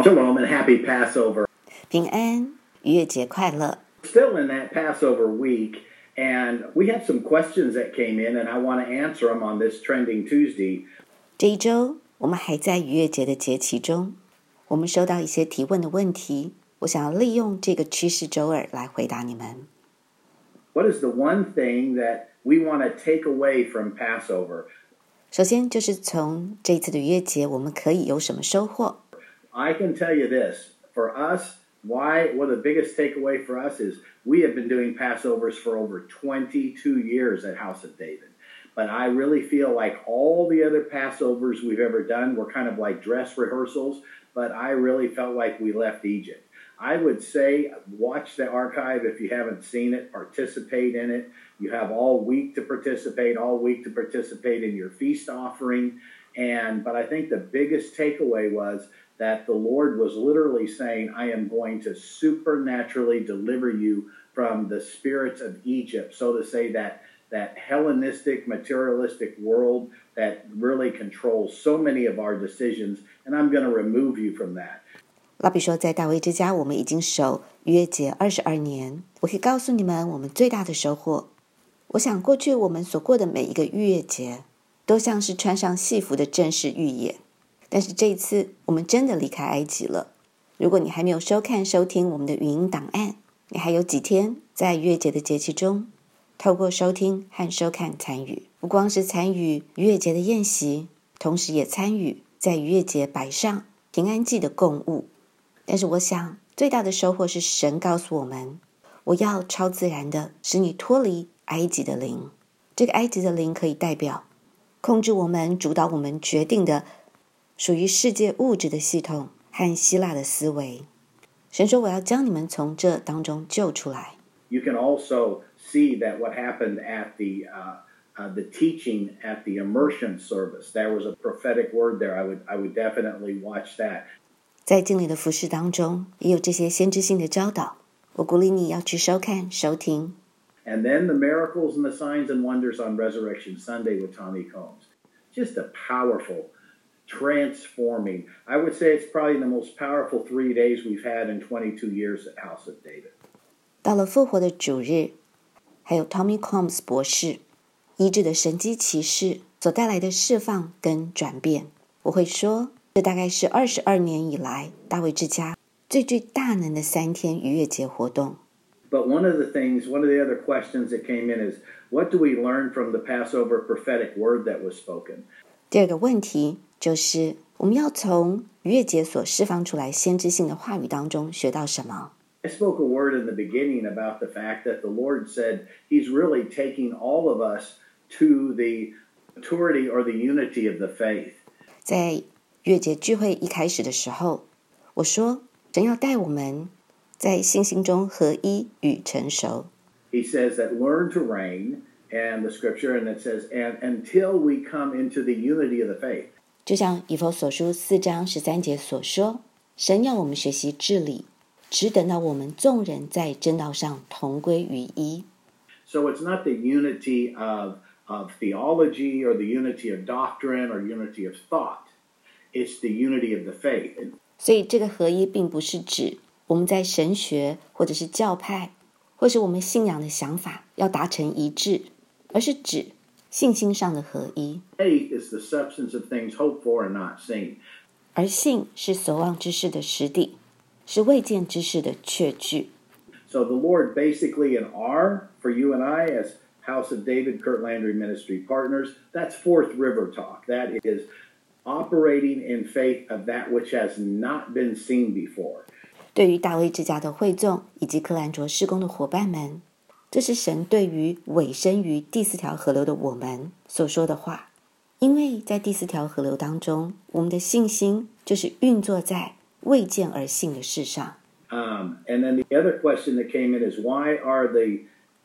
Shalom and happy Passover. 平安，逾越节快乐。 Still in that Passover week, and we have some questions that came in, and I want to answer them on this Trending Tuesday. 这一周我们还在逾越节的节期中，我们收到一些提问的问题，我想要利用这个趋势周二来回答你们。 What is the one thing that we want to take away from Passover? 首先就是从这一次的逾越节，我们可以有什么收获？ I can tell you this, for us, one of the biggest takeaway for us is we have been doing Passovers for over 22 years at House of David. But I really feel like all the other Passovers we've ever done were kind of like dress rehearsals, but I really felt like we left Egypt. I would say watch the archive if you haven't seen it, participate in it. You have all week to participate in your feast offering. But I think the biggest takeaway was that the Lord was literally saying, I am going to supernaturally deliver you from the spirits of Egypt. So to say that Hellenistic, materialistic world that really controls so many of our decisions, and I'm going to remove you from that. 老比说，在大卫之家，我们已经守逾越节22年。我可以告诉你们，我们最大的收获。我想，过去我们所过的每一个逾越节，都像是穿上戏服的正式预演。但是这一次，我们真的离开埃及了。如果你还没有收听我们的语音档案，你还有几天在逾越节的节气中，透过收听和收看参与，不光是参与逾越节的宴席，同时也参与在逾越节摆上平安祭的供物。但是我想，最大的收获是神告诉我们，我要超自然的使你脱离埃及的灵。这个埃及的灵可以代表控制我们、主导我们决定的属于世界物质的系统和希腊的思维。神说，我要将你们从这当中救出来。 You can also see that what happened at the teaching at the immersion service. There was a prophetic word there. I would definitely watch that. 在敬礼的服事当中，也有这些先知性的教导。我鼓励你要去收看、收听。 And then the miracles and the signs and wonders on Resurrection Sunday with Tommy Combs. Just a powerful, transforming. I would say it's probably the most powerful 3 days we've had in 22 years at House of David. 到了复活的主日，还有 Tommy Combs 博士医治的神迹奇事所带来的释放跟转变，我会说，这大概是22年以来大卫之家最具大能的3天逾越节活动。 But one of the other questions that came in is, what do we learn from the Passover prophetic word that was spoken? 第二个问题就是，我们要从逾越节所释放出来先知性的话语当中学到什么？ I spoke a word in the beginning about the fact that the Lord said He's really taking all of us to the maturity or the unity of the faith. 在逾越节聚会一开始的时候，我说，神要带我们在信心中合一与成熟。 He says that learn to reign, and the scripture, and it says, and until we come into the unity of the faith. 就像以弗所书4章13节所说，神要我们学习治理，只等到我们众人在真道上同归于一。 So it's not the unity of theology or the unity of doctrine or unity of thought. It's the unity of the faith. 所以这个合一并不是指我们在神学或者是教派或是我们信仰的想法要达成一致，而是指信心上的合一。 Faith is the substance of things hoped for and not seen. 而信是所望之事的实底，是未见之事的确据。 So the Lord basically for you and I as House of David, Kurt Landry Ministry partners, that's Fourth River talk. That is operating in faith of that which has not been seen before. 对于大卫之家的会众以及克兰卓事工的伙伴们，这是神对于委身于第4条河流的我们所说的话。因为在第4条河流当中，我们的信心就是运作在未见而信的事上。 And then the other question that came in is, why are the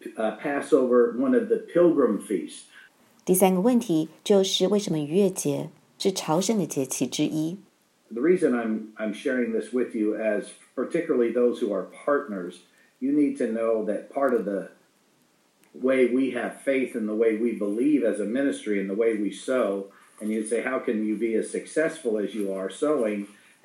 Passover one of the pilgrim feasts? 第3个问题就是为什么逾越节是朝圣的节期之一。 The reason I'm sharing this with you, as particularly those who are partners, you need to know that part of the way we have faith and the way we believe as a ministry and the way we sow, and you'd say, how can you be as successful as you are sowing?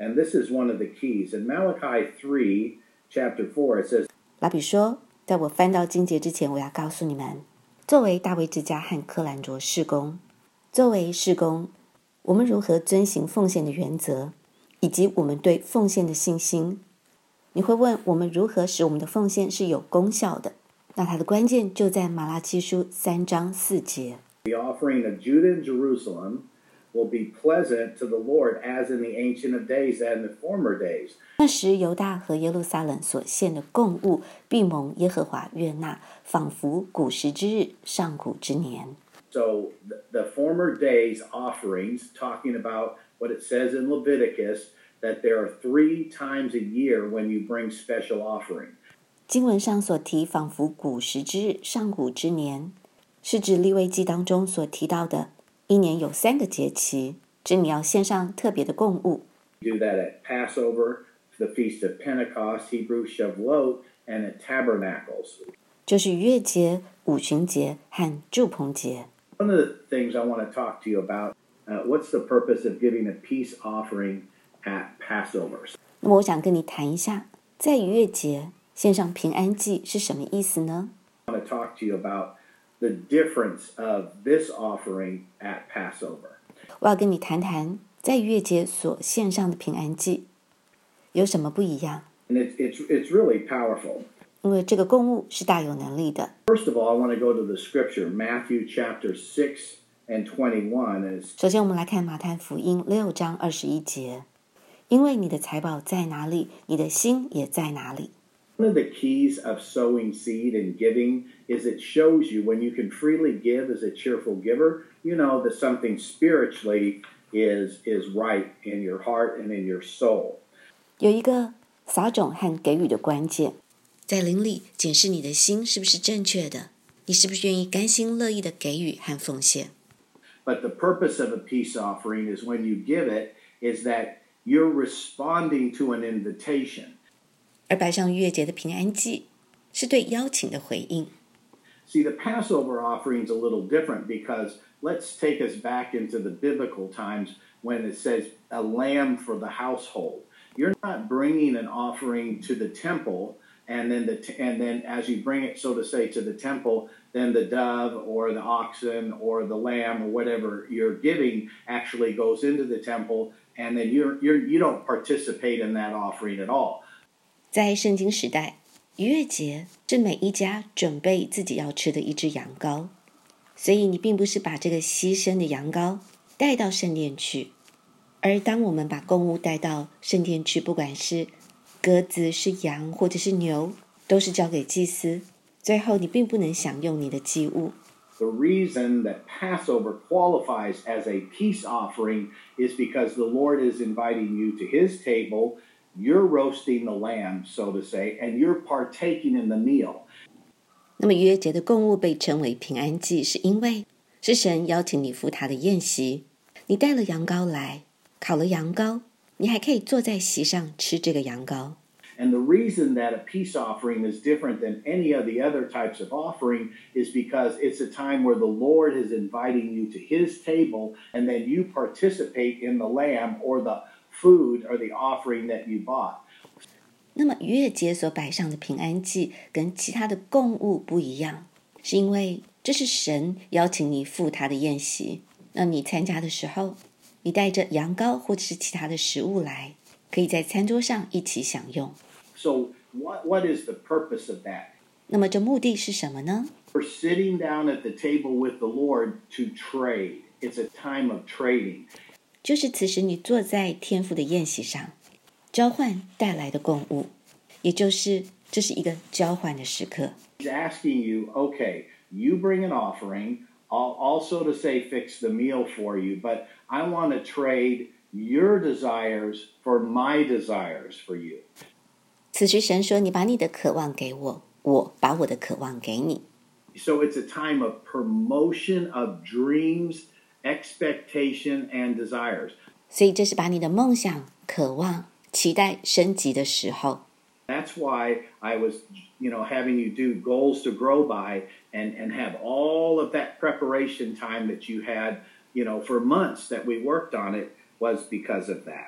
And this is one of the keys. In Malachi 3, chapter 4, it says, 拉比说，在我翻到经节之前，我要告诉你们，作为大卫之家和克兰卓事工，作为事工，我们如何遵行奉献的原则，以及我们对奉献的信心。你会问我们如何使我们的奉献是有功效的？那它的关键就在马拉基书3章4节。 The offering of Judah and Jerusalem will be pleasant to the Lord as in the Ancient of Days and the former days. 那时犹大和耶路撒冷所献的供物必蒙耶和华悦纳，仿佛古时之日，上古之年。 So the former days offerings, talking about what it says in Leviticus, that there are 3 times a year when you bring special offering. 经文上所提仿佛古时之日，上古之年，是指利未记当中所提到的一年有3个节期，指你要献上特别的供物。 Do that at Passover, the Feast of Pentecost, Hebrew Shavuot, and at Tabernacles. 就是逾越节、五旬节和住棚节。 One of the things I want to talk to you about, what's the purpose of giving a peace offering at Passover? 那么我想跟你谈一下，在逾越节献上平安祭是什么意思呢？ I want to talk to you about the difference of this offering at Passover. 我要跟你谈谈，在逾越节所献上的平安祭有什么不一样？ And it's really powerful. 因为这个供物是大有能力的。 First of all, I want to go to the scripture, Matthew chapter 6 and 21. 首先我们来看马太福音6章21节，因为你的财宝在哪里，你的心也在哪里。 One of the keys of sowing seed and giving is it shows you when you can freely give as a cheerful giver, you know that something spiritually is right in your heart and in your soul. 有一个撒种和给予的关键，在灵里检视你的心是不是正确的，你是不是愿意甘心乐意的给予和奉献。 But the purpose of a peace offering is when you give it is that you're responding to an invitation. 而摆上逾越节的平安祭是对邀请的回应。 See, the Passover offering is a little different because let's take us back into the biblical times when it says a lamb for the household. You're not bringing an offering to the temple, and then as you bring it, so to say, to the temple, then the dove or the oxen or the lamb or whatever you're giving actually goes into the temple, and then you don't participate in that offering at all. 在圣经时代，逾越节是每一家准备自己要吃的一只羊羔，所以你并不是把这个牺牲的羊羔带到圣殿去。而当我们把供物带到圣殿去，不管是鸽子、是羊或者是牛，都是交给祭司，最后你并不能享用你的祭物。 The reason that Passover qualifies as a peace offering is because the Lord is inviting you to his table. You're roasting the lamb, so to say, and you're partaking in the meal. 那么逾越节的供物被称为平安祭，是因为是神邀请你赴他的宴席，你带了羊羔来，烤了羊羔，你还可以坐在席上吃这个羊羔。 And the reason that a peace offering is different than any of the other types of offering is because it's a time where the Lord is inviting you to his table, and then you participate in the lamb or the food or the offering that you bought. 那么逾越节所摆上的平安祭跟其他的供物不一样，是因为这是神邀请你赴他的宴席。那你参加的时候，你带着羊羔或者是其他的食物来，可以在餐桌上一起享用。 So what is the purpose of that? 那么这目的是什么呢？ We're sitting down at the table with the Lord to trade. It's a time of trading. 就是此时你坐在天父的宴席上，交换带来的供物，也就是这是一个交换的时刻。 He's asking you, okay, you bring an offering, I'll also to say fix the meal for you, but I want to trade your desires for my desires for you. 此时神说：“你把你的渴望给我，我把我的渴望给你。” So it's a time of promotion of dreams, expectation, and desires. 所以这是把你的梦想、渴望、期待升级的时候。 That's why I was, having you do goals to grow by and have all of that preparation time that you had, for months that we worked on it was because of that.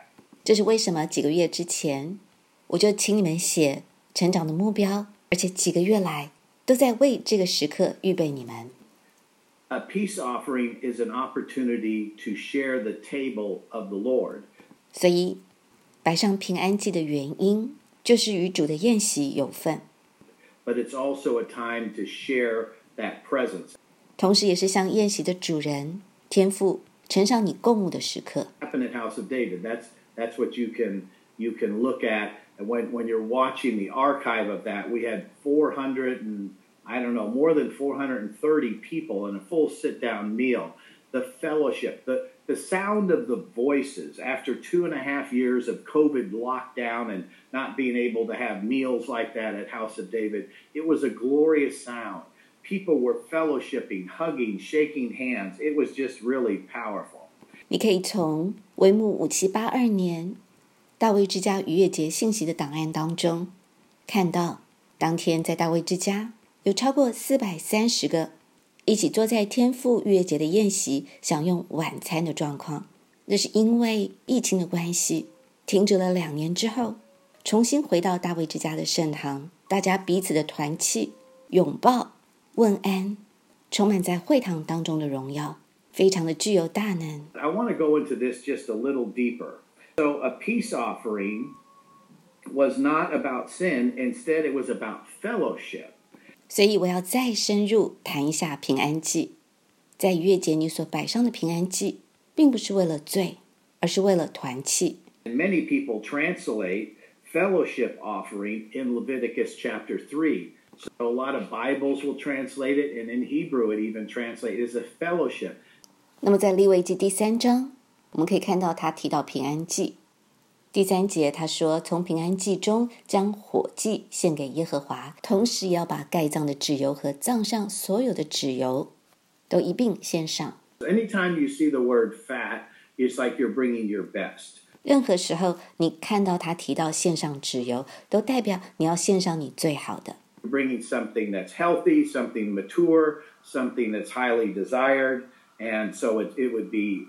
这是为什么几个月之前我就请你们写成长的目标，而且几个月来都在为这个时刻预备你们。 A peace offering is an opportunity to share the table of the Lord. 所以摆上平安祭的原因就是与主的宴席有份， But it's also a time to share that presence. 同时也是向宴席的主人天父呈上你供物的时刻。 Happened at House of David. That's what you can look at. And when you're watching the archive of that, we had 400 and I don't know, more than 430 people in a full sit-down meal. The fellowship, the sound of the voices after 2.5 years of COVID lockdown and not being able to have meals like that at House of David, it was a glorious sound. People were fellowshipping, hugging, shaking hands. It was just really powerful. 你可以从维牧5782年大卫之家逾越节信息的档案当中看到，当天在大卫之家有超过430个一起坐在天父逾越节的宴席享用晚餐的状况。那是因为疫情的关系停止了2年之后，重新回到大卫之家的圣堂，大家彼此的团契、拥抱、问安，充满在会堂当中的荣耀，非常的具有大能。 I want to go into this just a little deeper. So a peace offering was not about sin. Instead, it was about fellowship. 所以我要再深入谈一下平安祭。在逾越节你所摆上的平安祭并不是为了罪，而是为了团契。 And many people translate fellowship offering in Leviticus chapter 3. So a lot of Bibles will translate it, and in Hebrew it even translates as a fellowship. 那么在利未记第3章我们可以看到他提到平安祭。第3节他说，从平安祭中将火祭献给耶和华，同时也要把盖葬的脂油和葬上所有的脂油都一并献上。 Anytime you see the word fat, it's like you're bringing your best. 任何时候你看到他提到献上脂油，都代表你要献上你最好的。 You're bringing something that's healthy, something mature, something that's highly desired, and so it would be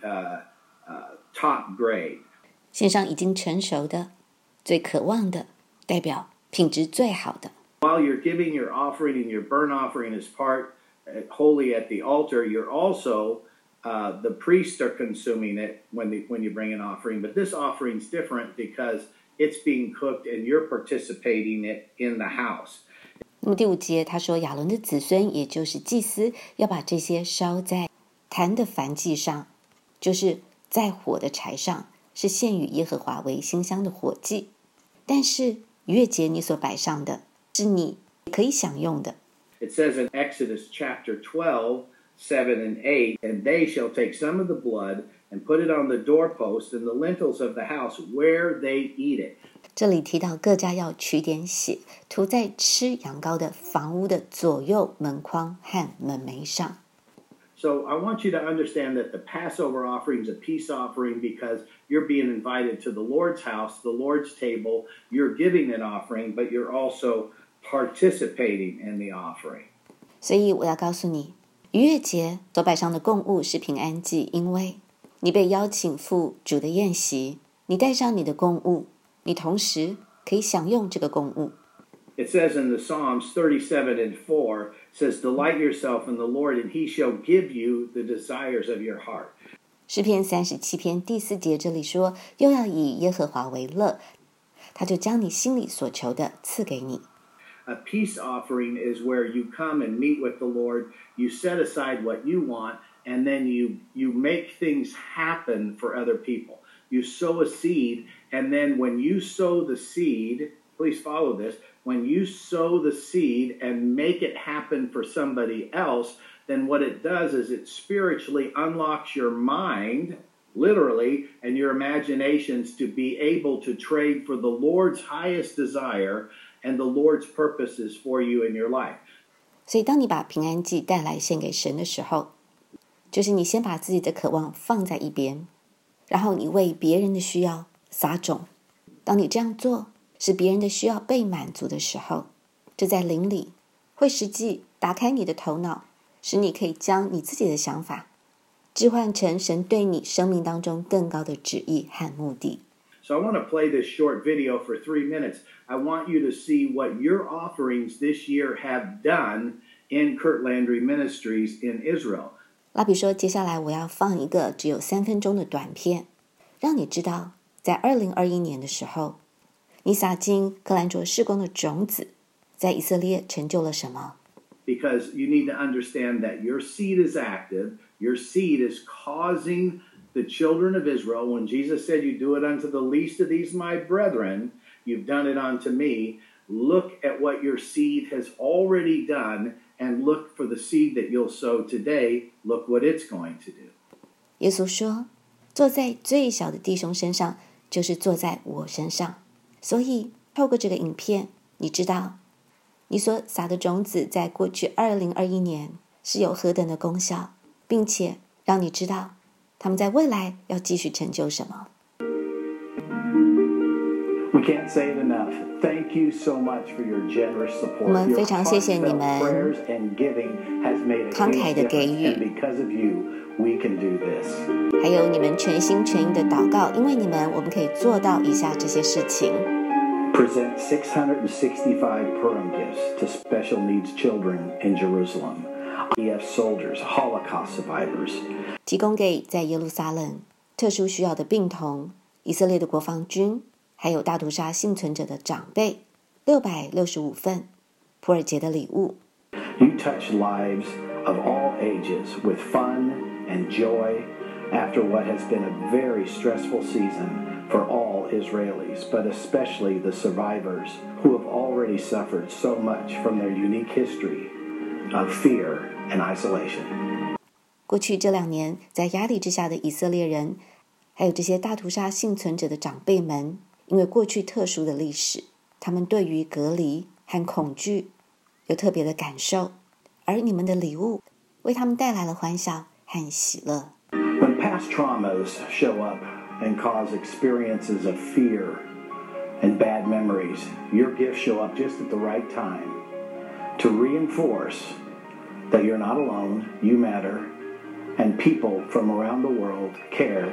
top grade. 献上已经成熟的、最渴望的，代表品质最好的。 While you're giving your offering and your burnt offering as part holy at the altar, you're also the priests are consuming it when you bring an offering. But this offering's different because it's being cooked and you're participating it in the house. 那么第5节他说，亚伦的子孙，也就是祭司，要把这些烧在坛的燔祭上，就是在火的柴上，是献与耶和华为馨香的火祭。但是逾越节你所摆上的是你可以享用的。 It says in Exodus chapter 12, 7 and 8, and they shall take some of the blood and put it on the doorpost and the lintels of the house where they eat it. 这里提到各家要取点血，涂在吃羊羔的房屋的左右门框和门楣上。 So I want you to understand that the Passover offering is a peace offering because you're being invited to the Lord's house, the Lord's table. You're giving an offering, but you're also participating in the offering. 所以我要告诉你，逾越节所摆上的供物是平安祭，因为你被邀请赴主的宴席，你带上你的供物，你同时可以享用这个供物。 It says in the Psalms 37 and 4, says, Delight yourself in the Lord, and he shall give you the desires of your heart. 诗篇37篇第4节这里说，又要以耶和华为乐，他就将你心里所求的赐给你。 A peace offering is where you come and meet with the Lord, you set aside what you want, and then you make things happen for other people. You sow a seed, and then when you sow the seed, please follow this, when you sow the seed and make it happen for somebody else, then what it does is it spiritually unlocks your mind, literally, and your imaginations to be able to trade for the Lord's highest desire and the Lord's purposes for you in your life. 所以当你把平安祭带来献给神的时候，就是你先把自己的渴望放在一边，然后你为别人的需要撒种。当你这样做，使别人的需要被满足的时候，这在灵里会实际打开你的头脑，使你可以将你自己的想法置换成神对你生命当中更高的旨意和目的。 So I want to play this short video for 3 minutes. I want you to see what your offerings this year have done in Kurt Landry Ministries in Israel. 拉比说，接下来我要放一个只有3分钟的短片，让你知道在2021年的时候，你撒进克兰卓事工的种子在以色列成就了什么。 Because you need to understand that your seed is active, your seed is causing the children of Israel, when Jesus said, you do it unto the least of these my brethren, you've done it unto me. Look at what your seed has already done and look for the seed that you'll sow today. Look what it's going to do. 耶稣说，坐在最小的弟兄身上，就是坐在我身上。所以透过这个影片，你知道你所撒的种子在过去2021年是有何等的功效，并且让你知道他们在未来要继续成就什么。 We can't say it enough. Thank you so much for your generous support. 我们非常谢谢你们慷慨的给予， because of you, we can do this. 还有你们全心全意的祷告，因为你们，我们可以做到以下这些事情。 Present 665 Purim gifts to special needs children in Jerusalem, IDF soldiers, Holocaust survivors. 提供给在耶路撒冷特殊需要的病童、以色列的国防军，还有大屠杀幸存者的长辈，665份普尔节的礼物。 You touch lives of all ages with fun and joy after what has been a very stressful season for all Israelis, but especially the survivors who have already suffered so much from their unique history of fear and isolation. 过去这2年，在压力之下的以色列人，还有这些大屠杀幸存者的长辈们，因为过去特殊的历史，他们对于隔离和恐惧有特别的感受，而你们的礼物为他们带来了欢笑和喜乐。 When past traumas show up and cause experiences of fear and bad memories, your gifts show up just at the right time to reinforce that you're not alone, you matter, and people from around the world care.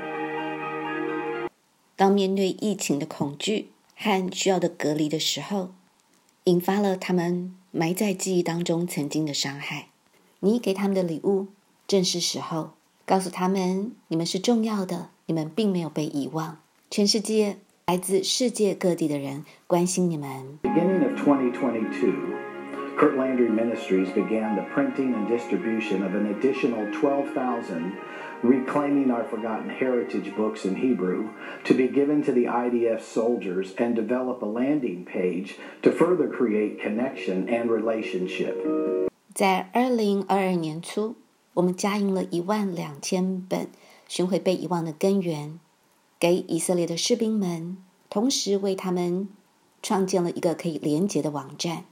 当面对疫情的恐惧和需要的隔离的时候，引发了他们埋在记忆当中曾经的伤害。你给他们的礼物正是时候，告诉他们你们是重要的，你们并没有被遗忘。全世界来自世界各地的人关心你们。 Beginning of 2022, Kurt Landry Ministries began the printing and distribution of an additional 12,000 Reclaiming Our Forgotten Heritage books in Hebrew to be given to the IDF soldiers and develop a landing page to further create connection and relationship. 在2022年初，我们加印了12000本寻回被遗忘的根源，给以色列的士兵们，同时为他们创建了一个可以连结的网站。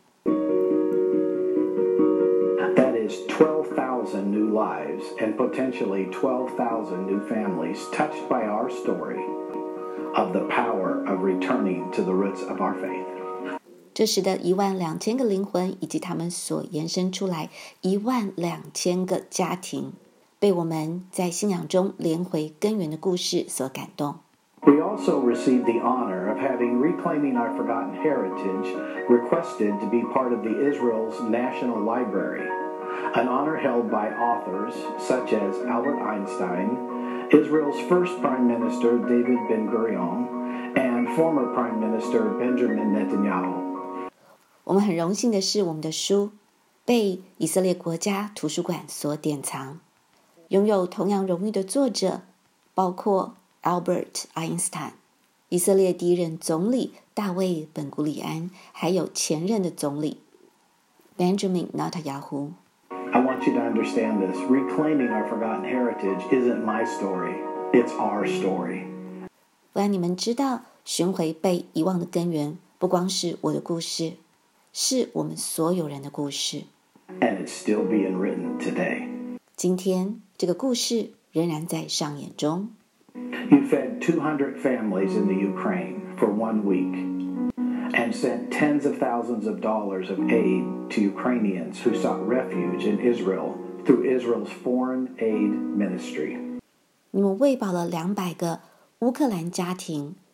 That is 12,000 new lives and potentially 12,000 new families touched by our story of the power of returning to the roots of our faith. 这使得12000个灵魂以及他们所延伸出来12000个家庭，被我们在信仰中连回根源的故事所感动。 We also received the honor of having Reclaiming Our Forgotten Heritage requested to be part of the Israel's National Library, an honor held by authors such as Albert Einstein, Israel's first Prime Minister David Ben-Gurion, and former Prime Minister Benjamin Netanyahu. 我们很荣幸的是，我们的书被以色列国家图书馆所典藏，拥有同样荣誉的作者包括 Albert Einstein、以色列第一任总理大卫本古里安，还有前任的总理 Benjamin Netanyahu。 I want you to understand this. Reclaiming our forgotten heritage isn't my story, it's our story. 我让你们知道，寻回被遗忘的根源，不光是我的故事，是我们所有人的故事。 And it's still being written today. 今天这个故事仍然在上演中。 You fed 200 families in the Ukraine for 1 week and sent tens of thousands of dollars of aid to Ukrainians who sought refuge in Israel through Israel's Foreign Aid Ministry. 你们喂饱了200个乌克兰家庭，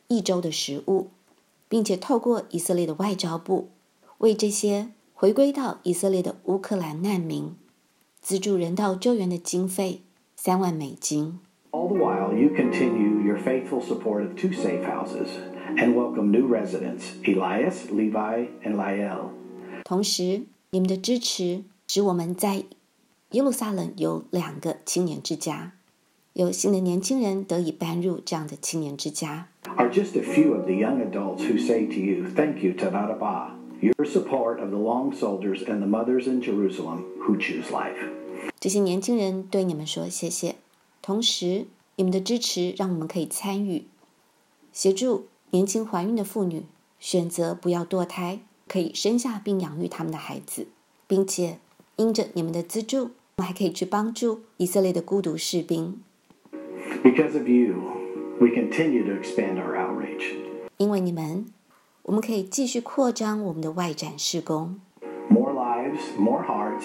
一周的食物，并且透过以色列的外交部为这些回归到以色列的乌克兰难民资助人道救援的经费3万美金。 All the while, you continue your faithful support of 2 safe houses and welcome new residents, Elias, Levi, and Lael. 同时，你们的支持使我们在耶路撒冷有2个青年之家，有新的年轻人得以搬入这样的青年之家。 Are just a few of the young adults who say to you, thank you, Toda Rabah, your support of the long soldiers and the mothers in Jerusalem who choose life. 这些年轻人对你们说谢谢，同时你们的支持让我们可以参与协助年轻怀孕的妇女选择不要堕胎，可以生下并养育他们的孩子，并且因着你们的资助，我们还可以去帮助以色列的孤独士兵。 Because of you, we continue to expand our outreach. 因为你们，我们可以继续扩张我们的外展事工。 More lives, more hearts,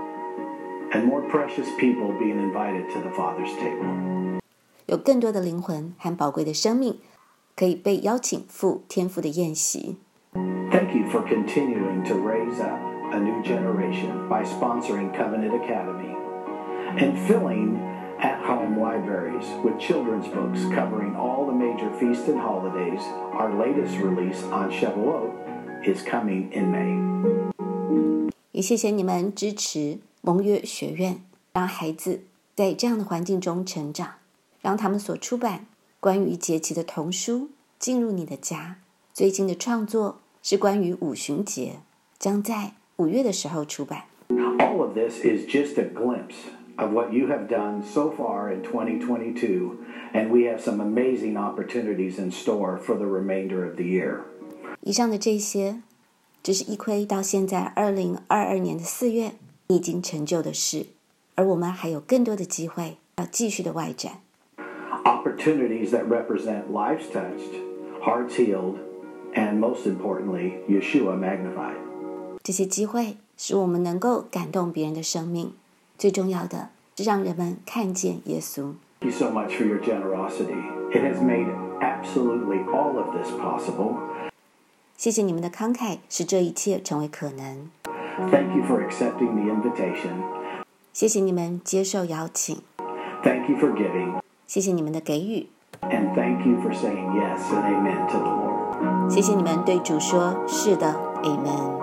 and more precious people being invited to the Father's table. 有更多的灵魂和宝贵的生命可以被邀请赴天父的宴席。 Thank you for continuing to raise up a new generation by sponsoring Covenant Academy and filling at-home libraries with children's books covering all the major feasts and holidays. Our latest release on Shavuot is coming in May. 也谢谢你们支持蒙约学院，让孩子在这样的环境中成长，让他们所出版关于节期的童书进入你的家。最近的创作是关于五旬节，将在5月的时候出版。 All of this is just a glimpse of what you have done so far in 2022, and we have some amazing opportunities in store for the remainder of the year. 以上的这些只是一窥到现在2022年的4月你已经成就的事，而我们还有更多的机会要继续的外展。 Opportunities that represent lives touched, hearts healed, and most importantly, Yeshua magnified. 这些机会使我们能够感动别人的生命，最重要的是让人们看见耶稣。 Thank you so much for your generosity. It has made absolutely all of this possible. 谢谢你们的慷慨，使这一切成为可能。 Thank you for accepting the invitation. 谢谢你们接受邀请， Thank you for giving. 谢谢你们的给予， And thank you for saying yes and amen to the Lord. 谢谢你们对主说是的 ，Amen。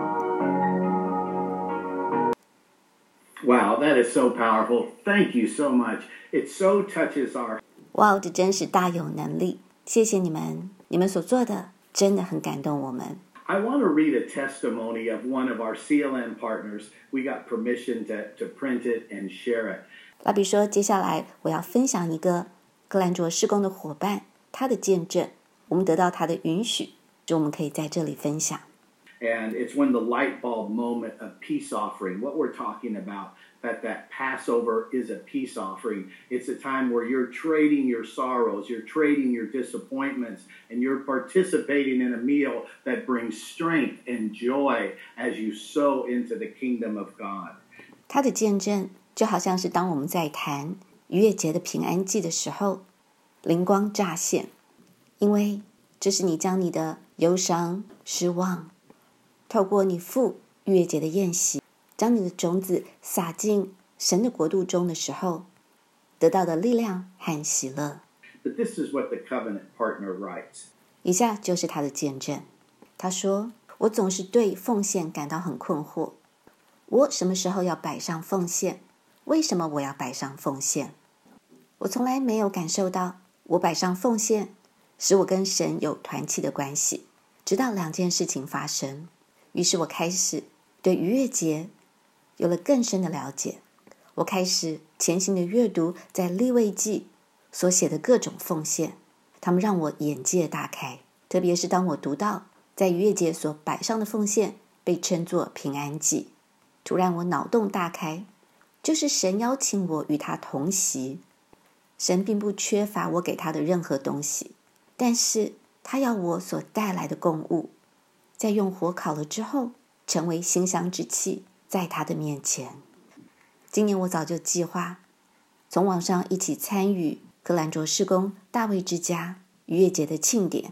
Wow, that is so powerful. Thank you so much. It so touches our... 哇，这真是大有能力！谢谢你们，你们所做的真的很感动我们。 I want to read a testimony of one of our CLN partners. We got permission to print it and share it. 拉比说，接下来我要分享一个格兰卓事工的伙伴他的见证，我们得到他的允许，就我们可以在这里分享。 And it's when the light bulb moment of peace offering, what we're talking about, that Passover is a peace offering. It's a time where you're trading your sorrows, you're trading your disappointments, and you're participating in a meal that brings strength and joy as you sow into the kingdom of God. 他的见证就好像是当我们在谈逾越节的平安祭的时候，灵光乍现，因为这是你将你的忧伤、失望，透过你赴逾越节的宴席，将你的种子撒进神的国度中的时候，得到的力量和喜乐。 But this is what the covenant partner writes. 以下就是他的见证。他说：“我总是对奉献感到很困惑。我什么时候要摆上奉献？为什么我要摆上奉献？我从来没有感受到我摆上奉献使我跟神有团契的关系，直到2件事情发生。于是我开始对逾越节有了更深的了解。我开始潜心的阅读在利未记所写的各种奉献，他们让我眼界大开。特别是当我读到在逾越节所摆上的奉献被称作平安祭，突然我脑洞大开，就是神邀请我与他同席。神并不缺乏我给他的任何东西，但是他要我所带来的供物，在用火烤了之后，成为馨香之气，在他的面前。今年我早就计划从网上一起参与格兰卓事工大卫之家逾越节的庆典，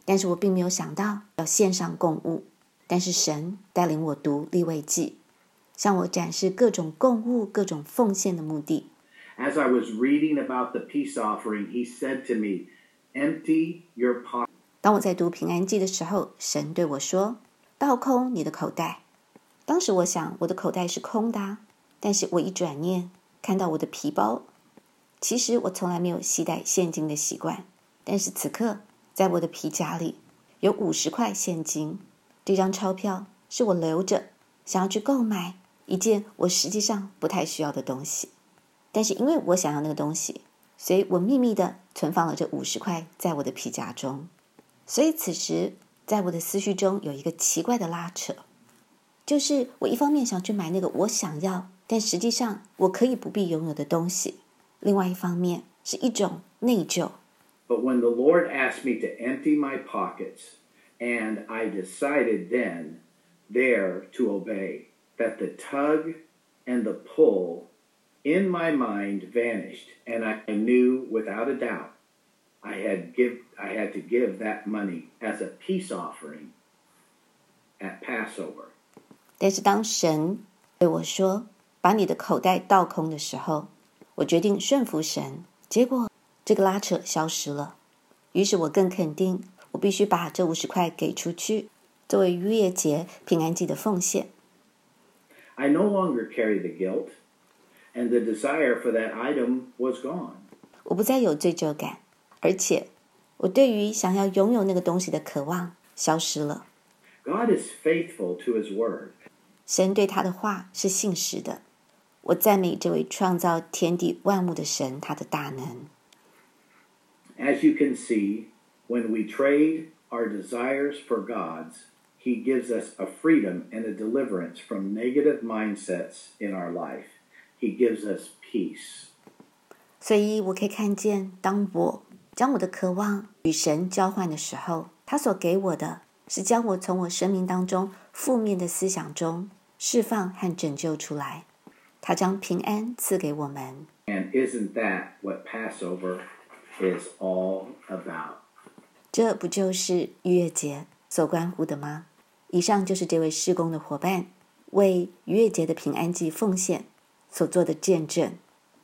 但是我并没有想到要献上供物。但是神带领我读利未记，向我展示各种供物、各种奉献的目的。 As I was reading about the peace offering, he said to me, "Empty your pocket." 当我在读平安记的时候，神对我说：倒空你的口袋。当时我想我的口袋是空的啊，但是我一转念看到我的皮包，其实我从来没有携带现金的习惯，但是此刻在我的皮夹里有50块现金。这张钞票是我留着，想要去购买一件我实际上不太需要的东西，但是因为我想要那个东西，所以我秘密的存放了这50块在我的皮夹中。所以此时在我的思绪中有一个奇怪的拉扯，就是我一方面想去买那个我想要但实际上我可以不必拥有的东西，另外一方面是一种内疚。 But when the Lord asked me to empty my pockets, and I decided then, there, to obey, that the tug and the pull in my mind vanished, and I knew without a doubt I had to give that money as a peace offering at Passover. 但是当神对我说把你的口袋倒空的时候，我决定顺服神，结果这个拉扯消失了。于是我更肯定我必须把这50块给出去，作为逾越节平安祭的奉献。 I no longer carry the guilt, and the desire for that item was gone. 我不再有罪疚感，而且我对于想要拥有那个东西的渴望消失了。 God is faithful to his word. 神对他的话是信实的，我赞美这位创造天地万物的神，他的大能。 As you can see, when we trade our desires for God's, he gives us a freedom and a deliverance from negative mindsets in our life. He gives us peace. 所以我可以看见，当我将我的渴望与神交换的时候，他所给我的是将我从我生命当中负面的思想中释放和拯救出来，他将平安赐给我们。 And isn't that what Passover is all about? 这不就是逾越节所关乎的吗？以上就是这位事工的伙伴为逾越节的平安祭奉献所做的见证。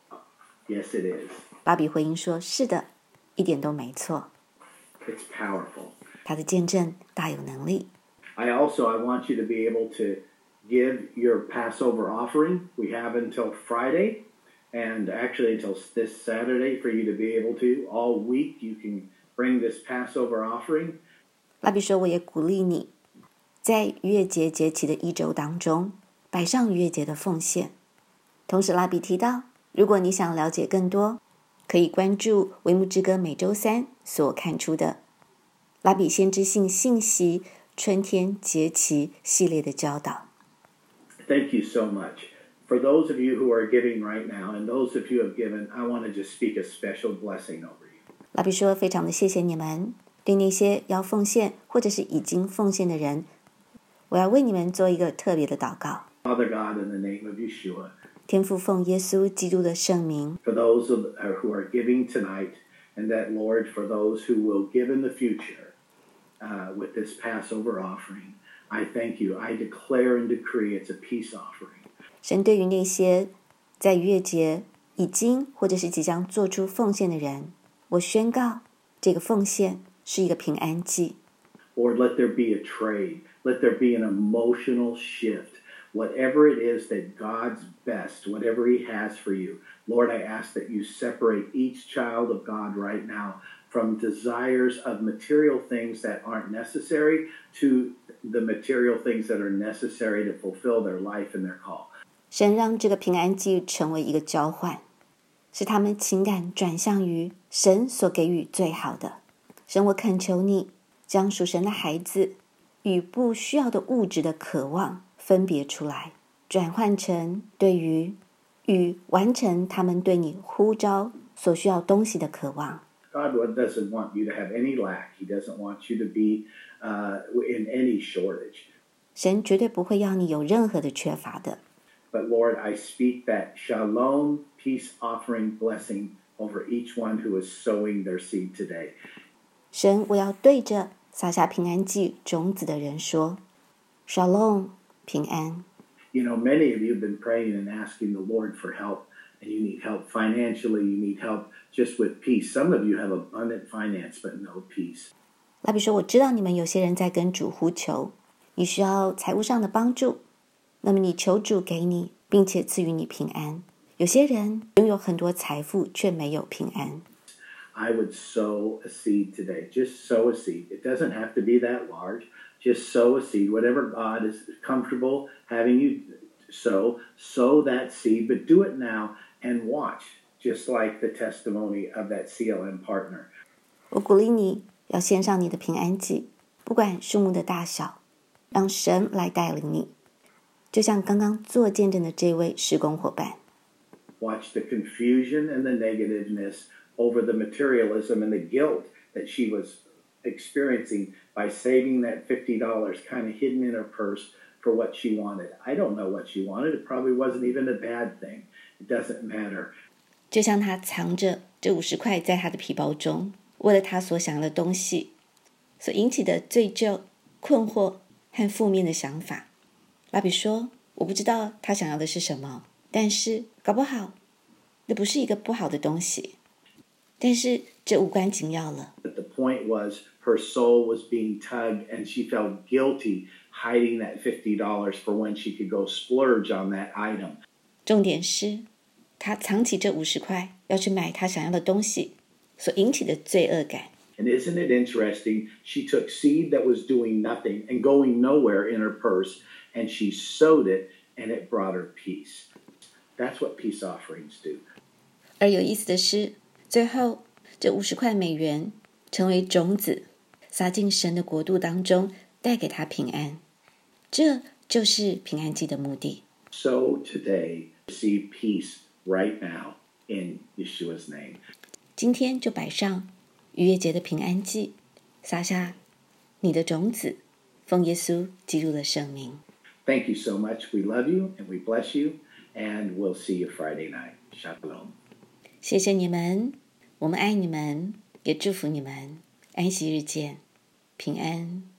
Yes, it is. 拉比回应说，是的，一点都没错。 It's powerful. 他的见证大有能力。 I want you to be able to give your Passover offering. We have until Friday, and actually until this Saturday for you to be able to. All week you can bring this Passover offering. 拉比说，我也鼓励你在逾越节节期的1周当中摆上逾越节的奉献。同时拉比提到，如果你想了解更多，可以关注微木之歌每周3所看出的拉比先知性信息春天节期系列的教导。 Thank you so much. For those of you who are giving right now, and those of you who have given, I want to just speak a special blessing over you. 拉比说，非常的谢谢你们，对那些要奉献或者是已经奉献的人，我要为你们做一个特别的祷告。 Father God, in the name of Yeshua, 天父奉耶稣基督的圣名， for those who are giving tonight, and that, Lord, for those who will give in the future with this Passover offering, I thank you. I declare and decree it's a peace offering. 神对于那些在逾越节已经或者是即将做出奉献的人，我宣告这个奉献是一个平安祭。 Lord, let there be a trade. Let there be an emotional shift. Whatever it is that God's best, whatever he has for you, Lord, I ask that you separate each child of God right now from desires of material things that aren't necessary to the material things that are necessary to fulfill their life and their call. 神让这个平安祭成为一个交换，使他们情感转向于神所给予最好的。神，我恳求你将属神的孩子与不需要的物质的渴望分别出来，转换成对于与完成他们对你呼召所需要东西的渴望。 God doesn't want you to have any lack. He doesn't want you to be in any shortage. 神绝对不会要你有任何的缺乏的。 But Lord, I speak that shalom peace offering blessing over each one who is sowing their seed today. 神，我要对着撒下平安祭种子的人说 Shalom 平安。 You know, many of you have been praying and asking the Lord for help, and you need help financially, you need help just with peace. Some of you have abundant finance but no peace. 拉比说，我知道你们有些人在跟主呼求，你需要财务上的帮助，那么你求主给你，并且赐予你平安。有些人拥有很多财富却没有平安。 I would sow a seed today. Just sow a seed. It doesn't have to be that large. Just sow a seed. Whatever God is comfortable having you sow that seed, but do it now and watch, just like the testimony of that CLM partner. 我鼓励你要献上你的平安祭，不管数目的大小，让神来带领你，就像刚刚做见证的这位事工伙伴。 Watch the confusion and the negativeness over the materialism and the guilt that she was experiencing by saving that $50 kind of hidden in her purse for what she wanted. I don't know what she wanted. It probably wasn't even a bad thing. It doesn't matter. 就像他藏着这50块在他的皮包中，为了他所想要的东西所引起的罪疚、困惑和负面的想法。拉比说，我不知道他想要的是什么，但是搞不好那不是一个不好的东西，但是这无关紧要了。 But the point was her soul was being tugged and she felt guilty hiding that $50 for when she could go splurge on that item. 重点是他藏起这50块要去买他想要的东西所引起的罪恶感。 And isn't it interesting? She took seed that was doing nothing and going nowhere in her purse, and she sowed it, and it brought her peace. That's what peace offerings do. 而有意思的是，最后这50块美元成为种子，撒进神的国度当中，带给他平安。这就是平安祭的目的。 So today, receive peace right now in Yeshua's name. 今天就摆上逾越节的平安祭，撒下你的种子，奉耶稣基督的圣名。 Thank you so much. We love you and we bless you, and we'll see you Friday night. Shalom. 谢谢你们，我们爱你们，也祝福你们，安息日见，平安。